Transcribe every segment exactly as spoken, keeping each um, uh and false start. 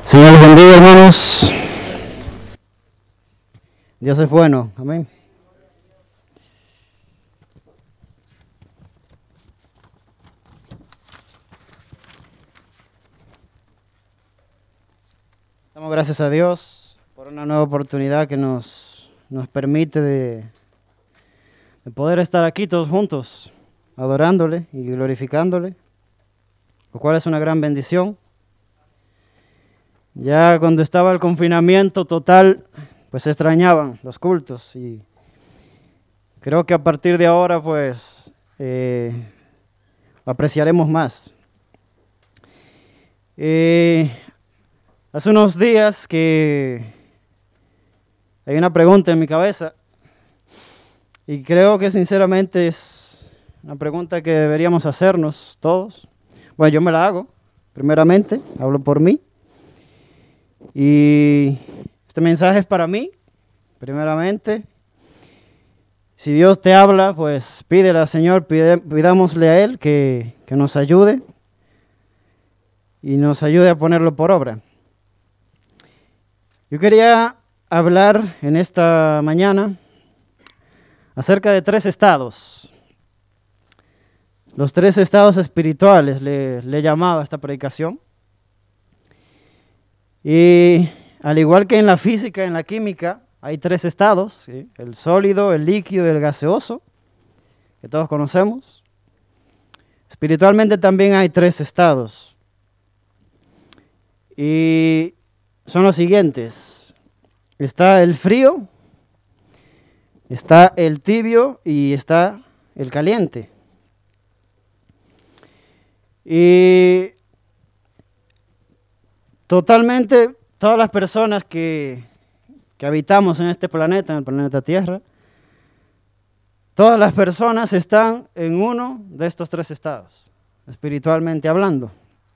Señor les bendiga, hermanos. Dios es bueno. Amén. Damos gracias a Dios por una nueva oportunidad que nos, nos permite de, de poder estar aquí todos juntos, adorándole y glorificándole, lo cual es una gran bendición. Ya cuando estaba el confinamiento total, pues se extrañaban los cultos y creo que a partir de ahora pues eh, lo apreciaremos más. Eh, hace unos días que hay una pregunta en mi cabeza y creo que sinceramente es una pregunta que deberíamos hacernos todos. Bueno, yo me la hago, primeramente, hablo por mí. Y este mensaje es para mí, primeramente. Si Dios te habla, pues pídele al Señor, pide, pidámosle a Él que, que nos ayude y nos ayude a ponerlo por obra. Yo quería hablar en esta mañana acerca de tres estados. Los tres estados espirituales le, le he llamado a esta predicación. Y al igual que en la física, en la química, hay tres estados, ¿sí? El sólido, el líquido y el gaseoso, que todos conocemos. Espiritualmente también hay tres estados. Y son los siguientes. Está el frío, está el tibio y está el caliente. Y totalmente, todas las personas que, que habitamos en este planeta, en el planeta Tierra, todas las personas están en uno de estos tres estados, espiritualmente hablando.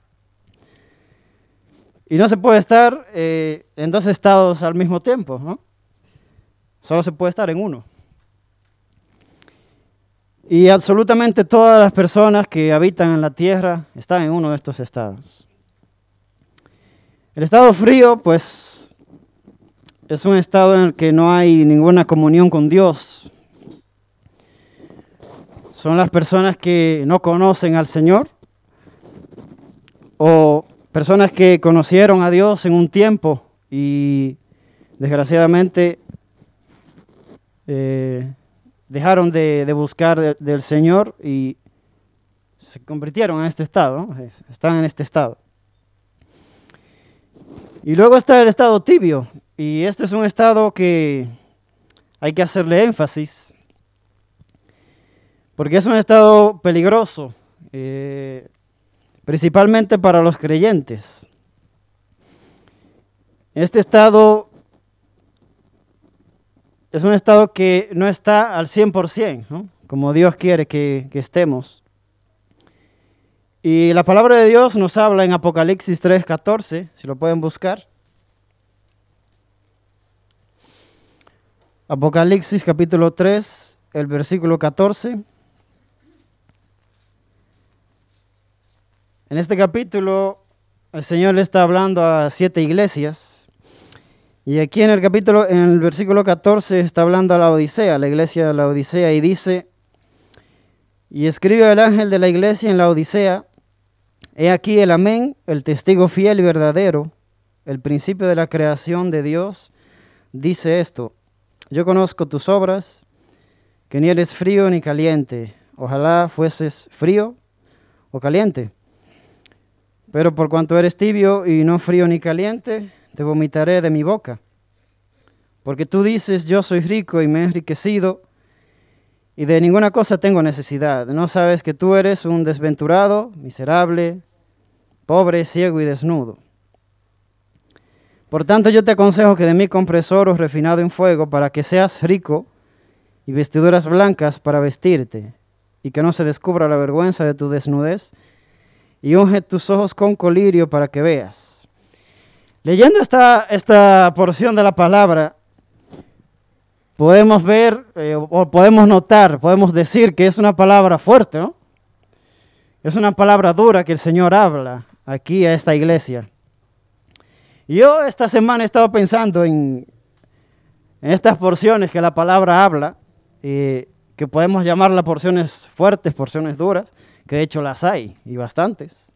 Y no se puede estar eh, en dos estados al mismo tiempo, ¿no? Solo se puede estar en uno. Y absolutamente todas las personas que habitan en la Tierra están en uno de estos estados. El estado frío, pues, es un estado en el que no hay ninguna comunión con Dios. Son las personas que no conocen al Señor o personas que conocieron a Dios en un tiempo y desgraciadamente eh, dejaron de, de buscar de, del Señor y se convirtieron en este estado, ¿no? Están en este estado. Y luego está el estado tibio, y este es un estado que hay que hacerle énfasis, porque es un estado peligroso, eh, principalmente para los creyentes. Este estado es un estado que no está al cien por ciento, ¿no? Como Dios quiere que, que estemos. Y la palabra de Dios nos habla en Apocalipsis tres catorce, si lo pueden buscar. Apocalipsis capítulo tres, el versículo catorce. En este capítulo el Señor le está hablando a siete iglesias. Y aquí en el capítulo, en el versículo catorce, está hablando a la Odisea, la iglesia de la Odisea, y dice: y escribe el ángel de la iglesia en la Odisea: he aquí el amén, el testigo fiel y verdadero, el principio de la creación de Dios, dice esto: yo conozco tus obras, que ni eres frío ni caliente. Ojalá fueses frío o caliente. Pero por cuanto eres tibio y no frío ni caliente, te vomitaré de mi boca. Porque tú dices: yo soy rico y me he enriquecido, y de ninguna cosa tengo necesidad. No sabes que tú eres un desventurado, miserable, pobre, ciego y desnudo. Por tanto, yo te aconsejo que de mí compres oro refinado en fuego, para que seas rico, y vestiduras blancas para vestirte, y que no se descubra la vergüenza de tu desnudez, y unge tus ojos con colirio para que veas. Leyendo esta, esta porción de la palabra, podemos ver, eh, o podemos notar, podemos decir que es una palabra fuerte, ¿no? Es una palabra dura que el Señor habla aquí a esta iglesia. Y yo esta semana he estado pensando en, en estas porciones que la palabra habla, eh, que podemos llamarlas porciones fuertes, porciones duras, que de hecho las hay, y bastantes.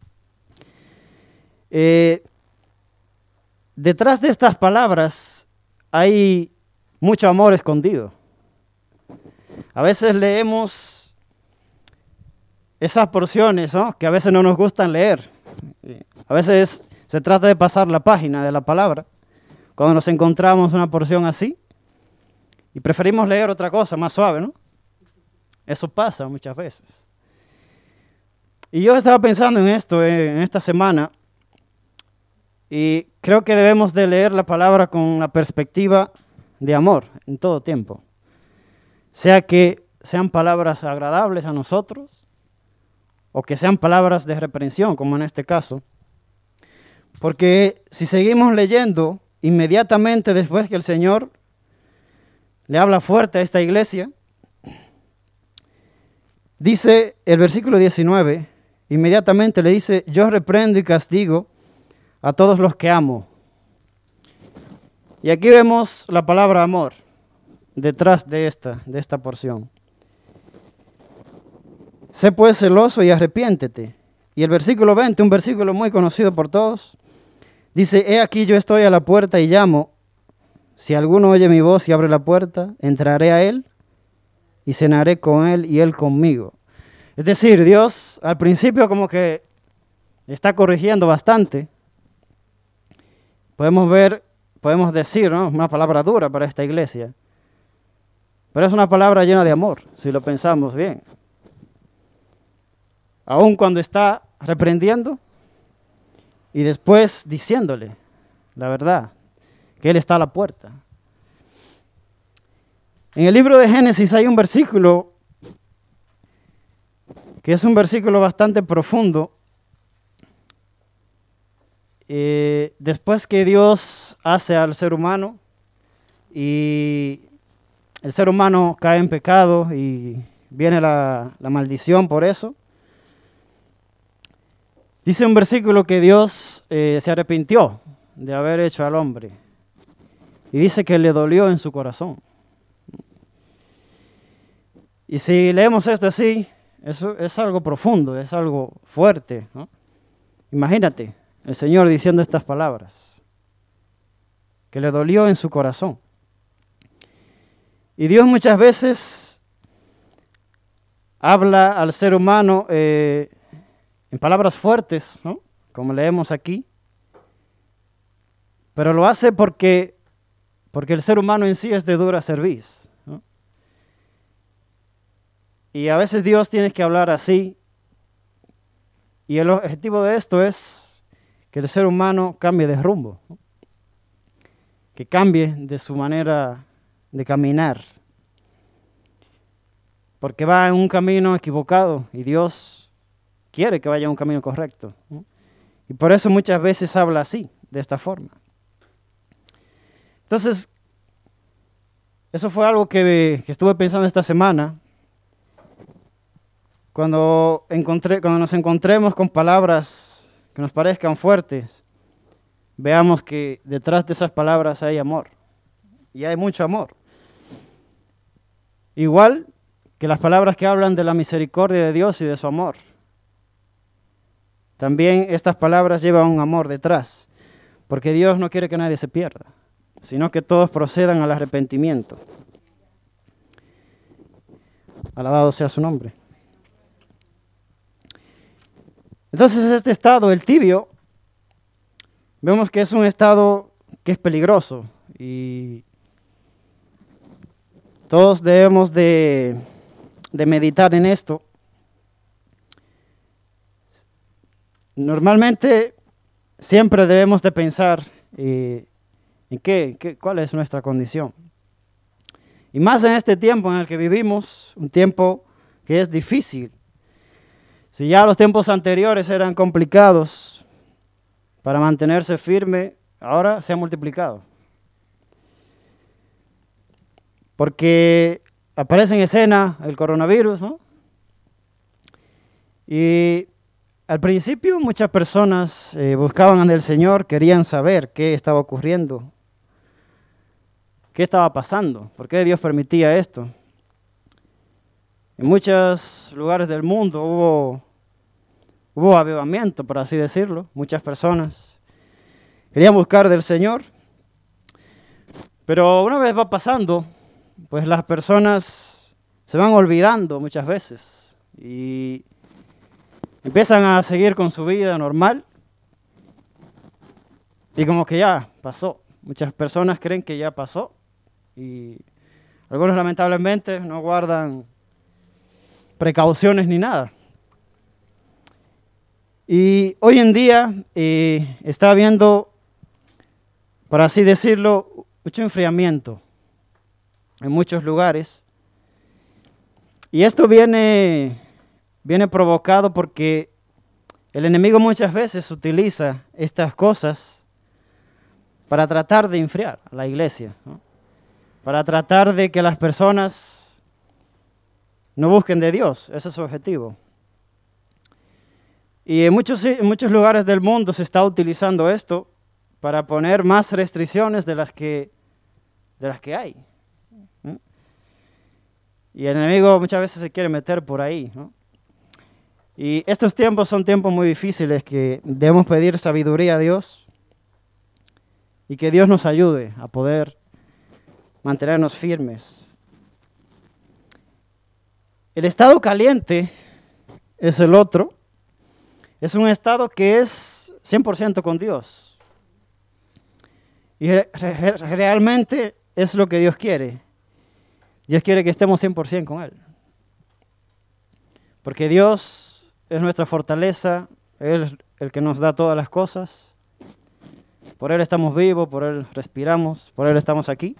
Eh, detrás de estas palabras hay mucho amor escondido. A veces leemos esas porciones, ¿no?, que a veces no nos gustan leer. A veces se trata de pasar la página de la palabra cuando nos encontramos una porción así y preferimos leer otra cosa más suave, ¿no? Eso pasa muchas veces. Y yo estaba pensando en esto eh, en esta semana, y creo que debemos de leer la palabra con la perspectiva de amor en todo tiempo. Sea que sean palabras agradables a nosotros o que sean palabras de reprensión, como en este caso. Porque si seguimos leyendo, inmediatamente después que el Señor le habla fuerte a esta iglesia, dice el versículo diecinueve, inmediatamente le dice: yo reprendo y castigo a todos los que amo. Y aquí vemos la palabra amor detrás de esta, de esta porción. Sé pues celoso y arrepiéntete. Y el versículo veinte, un versículo muy conocido por todos, dice: he aquí yo estoy a la puerta y llamo. Si alguno oye mi voz y abre la puerta, entraré a él y cenaré con él y él conmigo. Es decir, Dios al principio como que está corrigiendo bastante. Podemos ver, podemos decir, ¿no?, una palabra dura para esta iglesia, pero es una palabra llena de amor, si lo pensamos bien. Aun cuando está reprendiendo y después diciéndole la verdad, que Él está a la puerta. En el libro de Génesis hay un versículo que es un versículo bastante profundo. Eh, después que Dios hace al ser humano y el ser humano cae en pecado y viene la, la maldición por eso, dice un versículo que Dios eh, se arrepintió de haber hecho al hombre y dice que le dolió en su corazón. Y si leemos esto así, eso es algo profundo, es algo fuerte, ¿no? Imagínate el Señor diciendo estas palabras, que le dolió en su corazón. Y Dios muchas veces habla al ser humano eh, en palabras fuertes, ¿no?, como leemos aquí, pero lo hace porque, porque el ser humano en sí es de dura cerviz, ¿no? Y a veces Dios tiene que hablar así, y el objetivo de esto es que el ser humano cambie de rumbo, ¿no?, que cambie de su manera de caminar, porque va en un camino equivocado y Dios quiere que vaya en un camino correcto, ¿no? Y por eso muchas veces habla así, de esta forma. Entonces, eso fue algo que, que estuve pensando esta semana. Cuando, encontré, cuando nos encontremos con palabras que nos parezcan fuertes, veamos que detrás de esas palabras hay amor, y hay mucho amor. Igual que las palabras que hablan de la misericordia de Dios y de su amor. También estas palabras llevan un amor detrás, porque Dios no quiere que nadie se pierda, sino que todos procedan al arrepentimiento. Alabado sea su nombre. Entonces este estado, el tibio, vemos que es un estado que es peligroso y todos debemos de, de meditar en esto. Normalmente siempre debemos de pensar eh, en qué, qué, cuál es nuestra condición. Y más en este tiempo en el que vivimos, un tiempo que es difícil. Si ya los tiempos anteriores eran complicados para mantenerse firme, ahora se ha multiplicado. Porque aparece en escena el coronavirus, ¿no? Y Al principio muchas personas eh, buscaban al Señor, querían saber qué estaba ocurriendo, qué estaba pasando, por qué Dios permitía esto. En muchos lugares del mundo hubo, hubo avivamiento, por así decirlo. Muchas personas querían buscar del Señor, pero una vez va pasando, pues las personas se van olvidando muchas veces y empiezan a seguir con su vida normal y como que ya pasó. Muchas personas creen que ya pasó y algunos lamentablemente no guardan precauciones ni nada. Y hoy en día eh, está habiendo, por así decirlo, mucho enfriamiento en muchos lugares. Y esto viene... Viene provocado porque el enemigo muchas veces utiliza estas cosas para tratar de enfriar a la iglesia, ¿no? Para tratar de que las personas no busquen de Dios. Ese es su objetivo. Y en muchos, en muchos lugares del mundo se está utilizando esto para poner más restricciones de las que, de las que hay, ¿no? Y el enemigo muchas veces se quiere meter por ahí, ¿no? Y estos tiempos son tiempos muy difíciles que debemos pedir sabiduría a Dios y que Dios nos ayude a poder mantenernos firmes. El estado caliente es el otro. Es un estado que es cien por ciento con Dios. Y re- re- realmente es lo que Dios quiere. Dios quiere que estemos cien por ciento con Él. Porque Dios es nuestra fortaleza, Él es el que nos da todas las cosas. Por Él estamos vivos, por Él respiramos, por Él estamos aquí.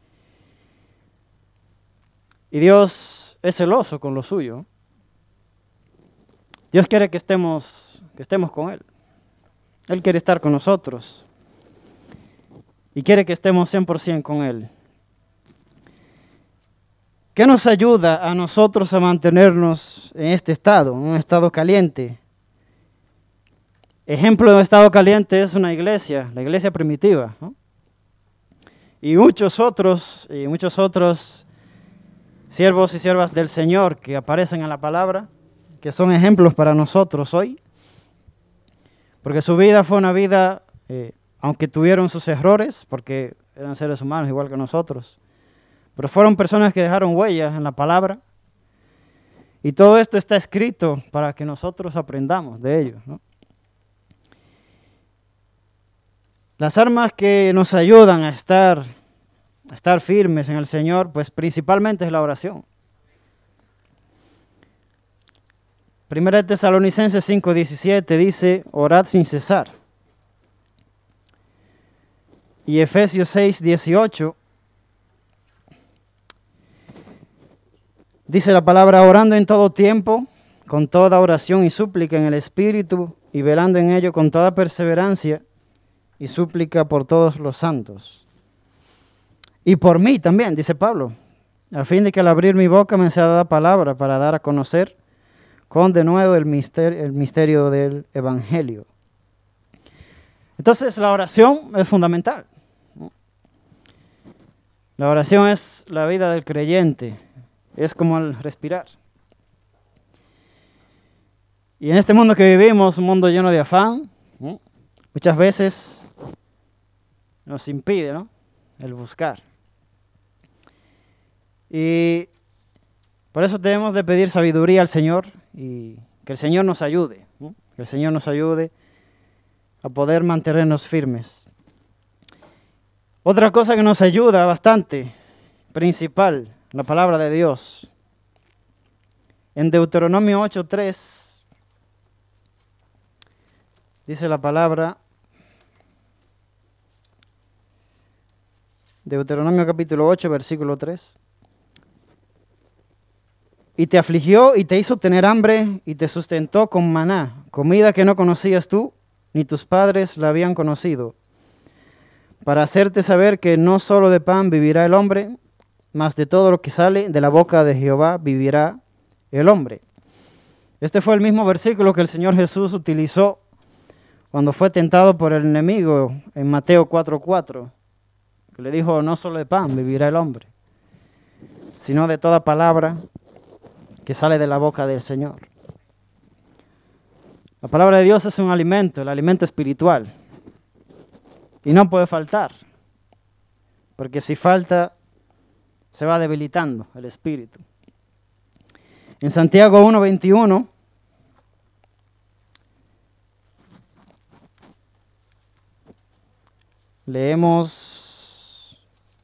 Y Dios es celoso con lo suyo. Dios quiere que estemos, que estemos con Él. Él quiere estar con nosotros. Y quiere que estemos cien por ciento con Él. ¿Qué nos ayuda a nosotros a mantenernos en este estado, en un estado caliente? Ejemplo de un estado caliente es una iglesia, la iglesia primitiva, ¿no? Y muchos otros, y muchos otros siervos y siervas del Señor que aparecen en la palabra, que son ejemplos para nosotros hoy, porque su vida fue una vida, eh, aunque tuvieron sus errores, porque eran seres humanos igual que nosotros, pero fueron personas que dejaron huellas en la palabra. Y todo esto está escrito para que nosotros aprendamos de ellos, ¿no? Las armas que nos ayudan a estar, a estar firmes en el Señor, pues principalmente es la oración. Primera de Tesalonicenses cinco diecisiete dice, orad sin cesar. Y Efesios seis dieciocho dice la palabra, orando en todo tiempo, con toda oración y súplica en el Espíritu, y velando en ello con toda perseverancia y súplica por todos los santos. Y por mí también, dice Pablo, a fin de que al abrir mi boca me sea dada palabra para dar a conocer con denuedo el misterio, el misterio del Evangelio. Entonces la oración es fundamental, ¿no? La oración es la vida del creyente. Es como el respirar. Y en este mundo que vivimos, un mundo lleno de afán, ¿no? Muchas veces nos impide, ¿no?, el buscar. Y por eso debemos de pedir sabiduría al Señor y que el Señor nos ayude, ¿no? Que el Señor nos ayude a poder mantenernos firmes. Otra cosa que nos ayuda bastante, principal, la palabra de Dios. En Deuteronomio ocho tres dice la palabra, Deuteronomio capítulo ocho, versículo tres. Y te afligió y te hizo tener hambre y te sustentó con maná, comida que no conocías tú, ni tus padres la habían conocido, para hacerte saber que no solo de pan vivirá el hombre, mas de todo lo que sale de la boca de Jehová vivirá el hombre. Este fue el mismo versículo que el Señor Jesús utilizó cuando fue tentado por el enemigo en Mateo cuatro cuatro, que le dijo, no solo de pan vivirá el hombre, sino de toda palabra que sale de la boca del Señor. La palabra de Dios es un alimento, el alimento espiritual, y no puede faltar, porque si falta, se va debilitando el espíritu. En Santiago uno veintiuno, leemos,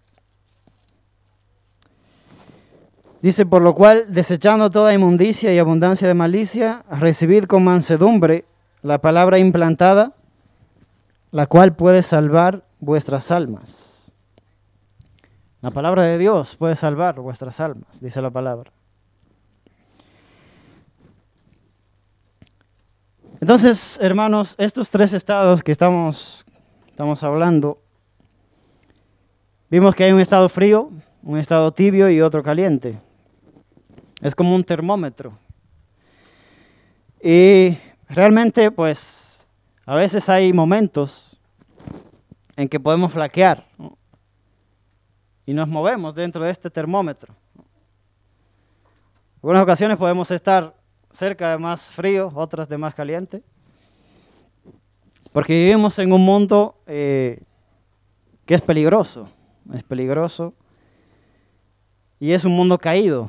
dice, por lo cual, desechando toda inmundicia y abundancia de malicia, recibid con mansedumbre la palabra implantada, la cual puede salvar vuestras almas. La palabra de Dios puede salvar vuestras almas, dice la palabra. Entonces, hermanos, estos tres estados que estamos, estamos hablando, vimos que hay un estado frío, un estado tibio y otro caliente. Es como un termómetro. Y realmente, pues, a veces hay momentos en que podemos flaquear, ¿no? Y nos movemos dentro de este termómetro. En algunas ocasiones podemos estar cerca de más frío, otras de más caliente, porque vivimos en un mundo eh, que es peligroso, es peligroso y es un mundo caído.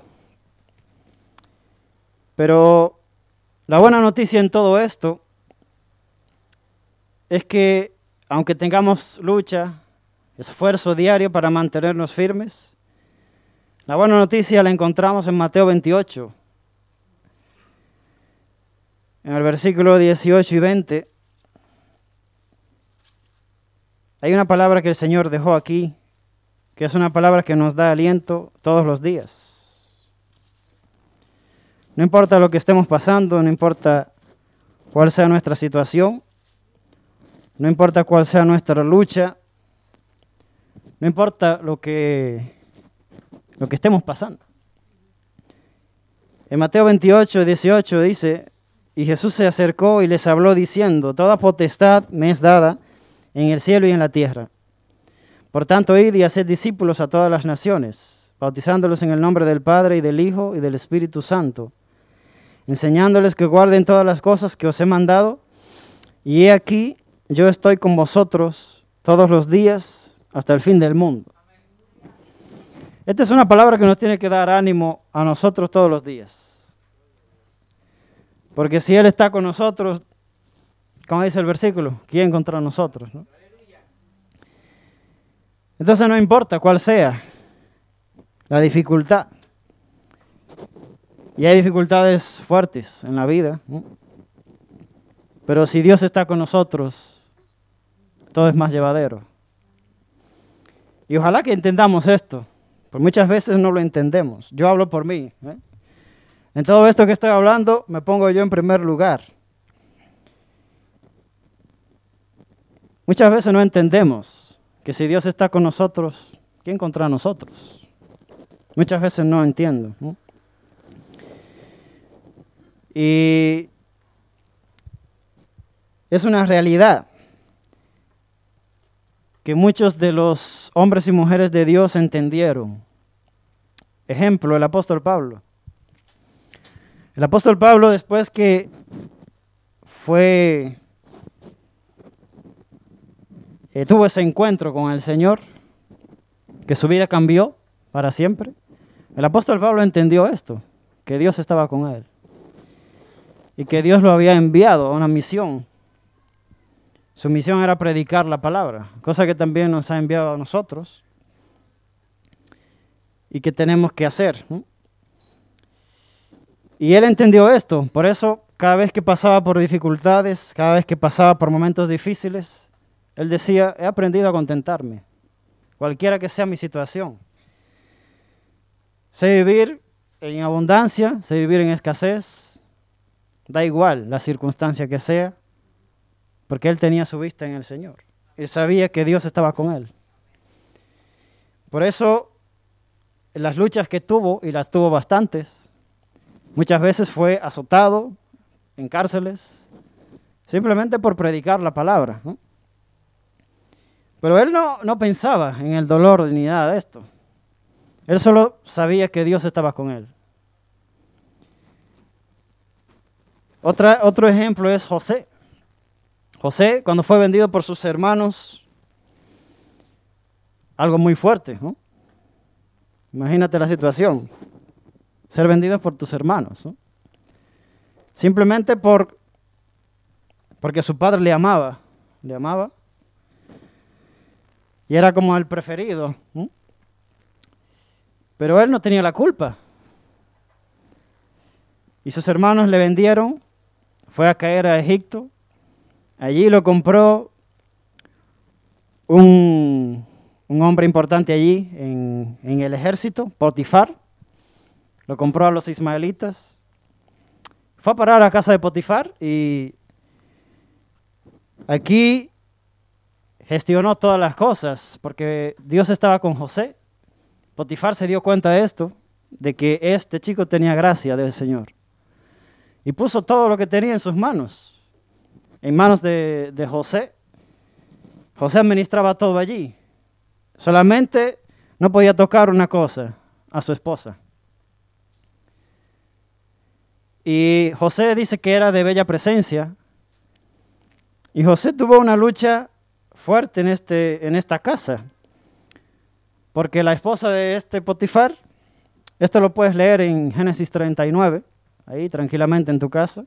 Pero la buena noticia en todo esto es que aunque tengamos lucha, esfuerzo diario para mantenernos firmes, la buena noticia la encontramos en Mateo veintiocho. En el versículo dieciocho y veinte, hay una palabra que el Señor dejó aquí, que es una palabra que nos da aliento todos los días. No importa lo que estemos pasando, no importa cuál sea nuestra situación, no importa cuál sea nuestra lucha, no importa lo que, lo que estemos pasando. En Mateo veintiocho, dieciocho dice, y Jesús se acercó y les habló diciendo, toda potestad me es dada en el cielo y en la tierra. Por tanto, id y haced discípulos a todas las naciones, bautizándolos en el nombre del Padre y del Hijo y del Espíritu Santo, enseñándoles que guarden todas las cosas que os he mandado, y he aquí, yo estoy con vosotros todos los días hasta el fin del mundo. Esta es una palabra que nos tiene que dar ánimo a nosotros todos los días. Porque si Él está con nosotros, como dice el versículo, ¿quién contra nosotros? ¿No? Entonces no importa cuál sea la dificultad. Y hay dificultades fuertes en la vida, ¿no? Pero si Dios está con nosotros, todo es más llevadero. Y ojalá que entendamos esto, porque muchas veces no lo entendemos. Yo hablo por mí, ¿eh? En todo esto que estoy hablando, me pongo yo en primer lugar. Muchas veces no entendemos que si Dios está con nosotros, ¿quién contra nosotros? Muchas veces no entiendo, ¿no? Y es una realidad que muchos de los hombres y mujeres de Dios entendieron. Ejemplo, el apóstol Pablo. El apóstol Pablo, después que fue, eh, tuvo ese encuentro con el Señor, que su vida cambió para siempre, el apóstol Pablo entendió esto, que Dios estaba con él y que Dios lo había enviado a una misión. Su misión era predicar la palabra, cosa que también nos ha enviado a nosotros y que tenemos que hacer, ¿no? Y él entendió esto, por eso cada vez que pasaba por dificultades, cada vez que pasaba por momentos difíciles, él decía, he aprendido a contentarme, cualquiera que sea mi situación. Sé vivir en abundancia, sé vivir en escasez, da igual la circunstancia que sea, porque él tenía su vista en el Señor. Él sabía que Dios estaba con él. Por eso, las luchas que tuvo, y las tuvo bastantes, Muchas veces fue azotado en cárceles, simplemente por predicar la palabra, ¿no? Pero él no, no pensaba en el dolor ni nada de esto. Él solo sabía que Dios estaba con él. Otra, otro ejemplo es José. José, cuando fue vendido por sus hermanos, algo muy fuerte, ¿no? Imagínate la situación, ser vendido por tus hermanos, ¿no? Simplemente por, porque su padre le amaba, le amaba, y era como el preferido, ¿no? Pero él no tenía la culpa. Y sus hermanos le vendieron, fue a caer a Egipto, allí lo compró un, un hombre importante allí en, en el ejército, Potifar, lo compró a los ismaelitas, fue a parar a casa de Potifar y aquí gestionó todas las cosas porque Dios estaba con José. Potifar se dio cuenta de esto, de que este chico tenía gracia del Señor. Y puso todo lo que tenía en sus manos, en manos de, de José. José administraba todo allí. Solamente no podía tocar una cosa, a su esposa. Y José dice que era de bella presencia. Y José tuvo una lucha fuerte en, este, en esta casa. Porque la esposa de este Potifar, esto lo puedes leer en Génesis treinta y nueve, ahí tranquilamente en tu casa.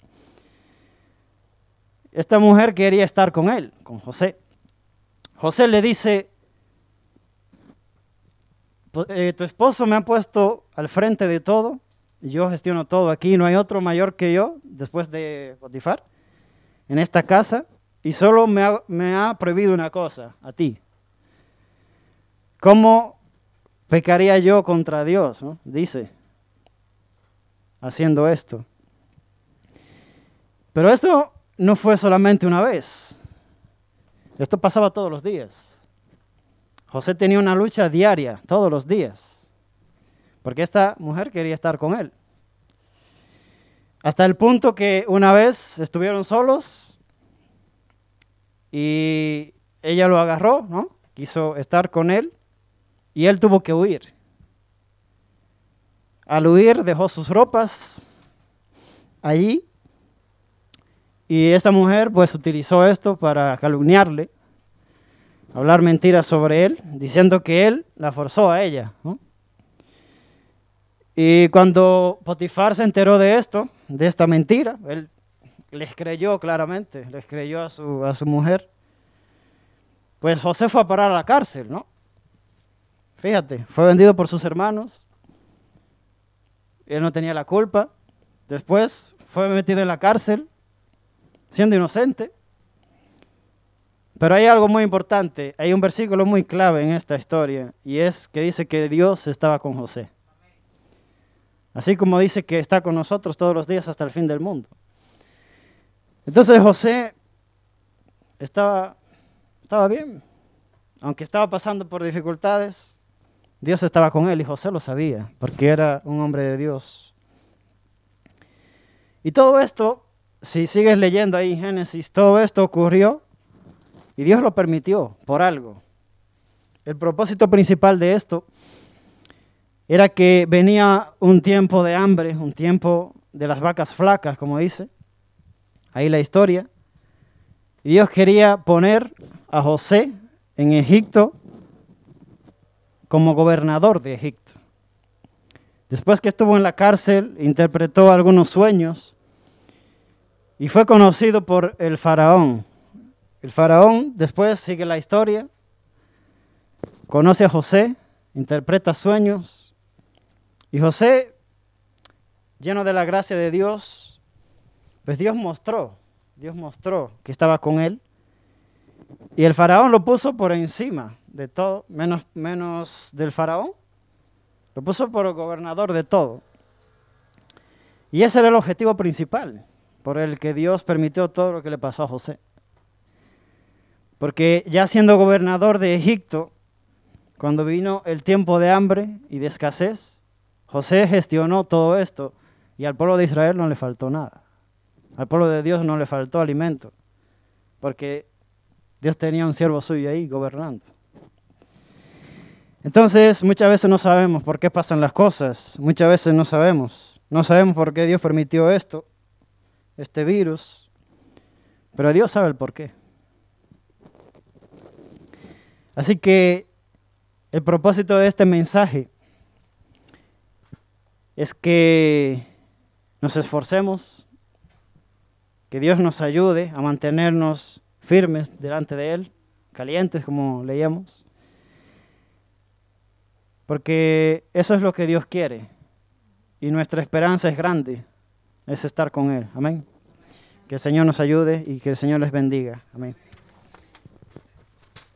Esta mujer quería estar con él, con José. José le dice, eh, tu esposo me ha puesto al frente de todo, y yo gestiono todo aquí, no hay otro mayor que yo, después de Potifar, en esta casa, y solo me ha, me ha prohibido una cosa, a ti. ¿Cómo pecaría yo contra Dios? ¿No? Dice, haciendo esto. Pero esto no fue solamente una vez. Esto pasaba todos los días. José tenía una lucha diaria, todos los días, porque esta mujer quería estar con él. Hasta el punto que una vez estuvieron solos y ella lo agarró, ¿no? Quiso estar con él y él tuvo que huir. Al huir dejó sus ropas allí y esta mujer pues utilizó esto para calumniarle, hablar mentiras sobre él, diciendo que él la forzó a ella, ¿no? Y cuando Potifar se enteró de esto, de esta mentira, él les creyó claramente, les creyó a su, a su mujer, pues José fue a parar a la cárcel, ¿no? Fíjate, fue vendido por sus hermanos, él no tenía la culpa, después fue metido en la cárcel, siendo inocente. Pero hay algo muy importante, hay un versículo muy clave en esta historia, y es que dice que Dios estaba con José. Así como dice que está con nosotros todos los días hasta el fin del mundo. Entonces José estaba, estaba bien, aunque estaba pasando por dificultades, Dios estaba con él y José lo sabía, porque era un hombre de Dios. Y todo esto, si sigues leyendo ahí en Génesis, todo esto ocurrió y Dios lo permitió por algo. El propósito principal de esto era que venía un tiempo de hambre, un tiempo de las vacas flacas, como dice ahí la historia. Y Dios quería poner a José en Egipto como gobernador de Egipto. Después que estuvo en la cárcel, interpretó algunos sueños y fue conocido por el faraón. El faraón después sigue la historia, conoce a José, interpreta sueños. Y José, lleno de la gracia de Dios, pues Dios mostró, Dios mostró que estaba con él. Y el faraón lo puso por encima de todo, menos, menos del faraón, lo puso por gobernador de todo. Y ese era el objetivo principal por el que Dios permitió todo lo que le pasó a José. Porque ya siendo gobernador de Egipto, cuando vino el tiempo de hambre y de escasez, José gestionó todo esto Y al pueblo de Israel no le faltó nada. Al pueblo de Dios no le faltó alimento, porque Dios tenía un siervo suyo ahí gobernando. Entonces, muchas veces no sabemos por qué pasan las cosas. Muchas veces no sabemos. No sabemos por qué Dios permitió esto, este virus. Pero Dios sabe el por qué. Así que el propósito de este mensaje es que nos esforcemos, que Dios nos ayude a mantenernos firmes delante de Él, calientes como leíamos, porque eso es lo que Dios quiere y nuestra esperanza es grande, es estar con Él. Amén. Que el Señor nos ayude y que el Señor les bendiga. Amén.